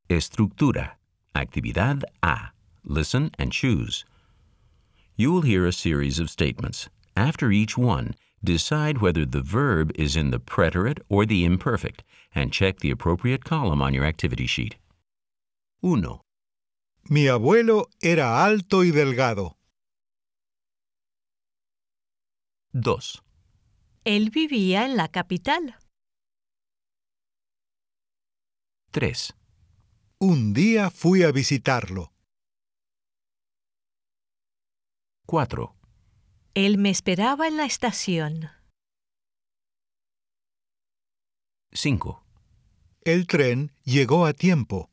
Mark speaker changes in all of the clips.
Speaker 1: Estructura. Actividad A. Listen and choose. You will hear a series of statements. After each one, decide whether the verb is in the preterite or the imperfect, and check the appropriate column on your activity sheet. 1.
Speaker 2: Mi abuelo era alto y delgado.
Speaker 1: 2.
Speaker 3: Él vivía en la capital.
Speaker 1: 3.
Speaker 2: Un día fui a visitarlo.
Speaker 1: 4.
Speaker 3: Él me esperaba en la estación.
Speaker 1: 5.
Speaker 2: El tren llegó a tiempo.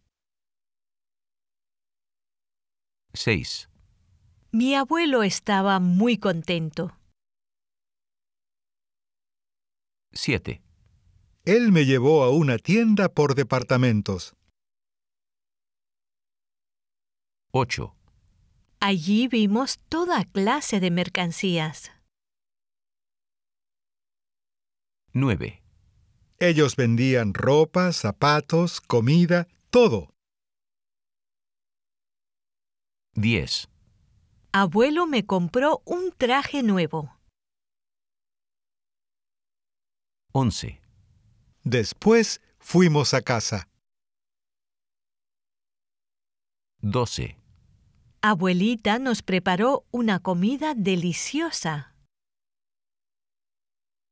Speaker 1: 6.
Speaker 3: Mi abuelo estaba muy contento.
Speaker 1: 7.
Speaker 2: Él me llevó a una tienda por departamentos.
Speaker 1: 8.
Speaker 3: Allí vimos toda clase de mercancías.
Speaker 1: 9.
Speaker 2: Ellos vendían ropa, zapatos, comida, todo.
Speaker 1: 10.
Speaker 3: Abuelo me compró un traje nuevo.
Speaker 1: 11.
Speaker 2: Después fuimos a casa.
Speaker 1: 12.
Speaker 3: Abuelita nos preparó una comida deliciosa.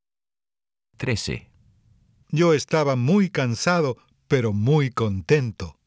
Speaker 1: 13.
Speaker 2: Yo estaba muy cansado, pero muy contento.